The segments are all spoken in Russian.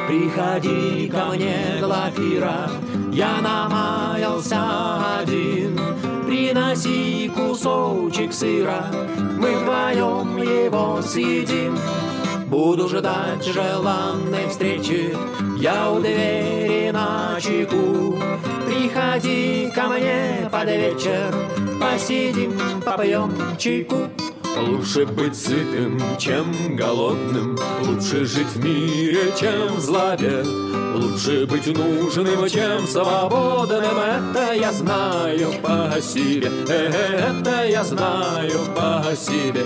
Приходи ко мне, Глафира, я намаялся один. Приноси кусочек сыра, мы вдвоем его съедим. Буду ждать желанной встречи, я у двери начеку. Приходи ко мне под вечер, посидим, попьем чайку. Лучше быть сытым, чем голодным, лучше жить в мире, чем в злобе. Лучше быть нужным, чем свободным, это я знаю по себе, это я знаю по себе.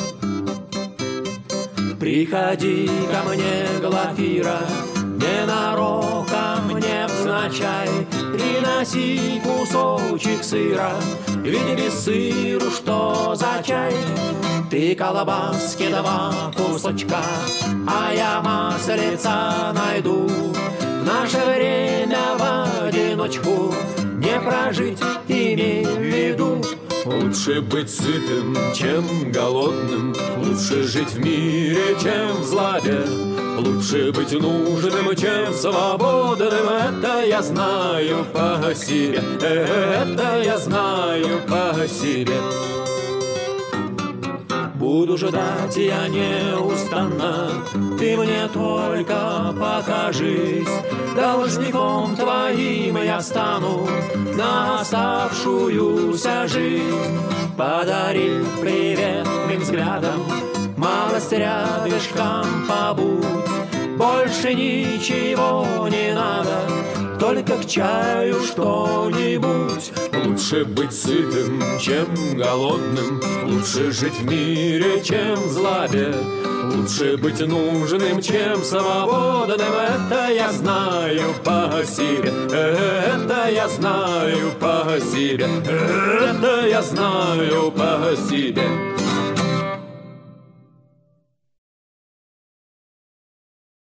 Приходи ко мне, Глафира, ненароком, невзначай. Приноси кусочек сыра, ведь без сыру что за чай? Ты колбаски два кусочка, а я маслица найду. В наше время в одиночку не прожить, имей в виду. Лучше быть сытым, чем голодным, лучше жить в мире, чем в злобе. Лучше быть нужным, чем свободным, это я знаю по себе, это я знаю по себе. Буду ждать я неустанно, ты мне только покажись. Должником твоим я стану на оставшуюся жизнь. Подари приветным взглядом, малость рядышком побудь. Больше ничего не надо, только к чаю что-нибудь. Лучше быть сытым, чем голодным, лучше жить в мире, чем в злобе. Лучше быть нужным, чем свободным, это я знаю по себе, это я знаю по себе, это я знаю по себе.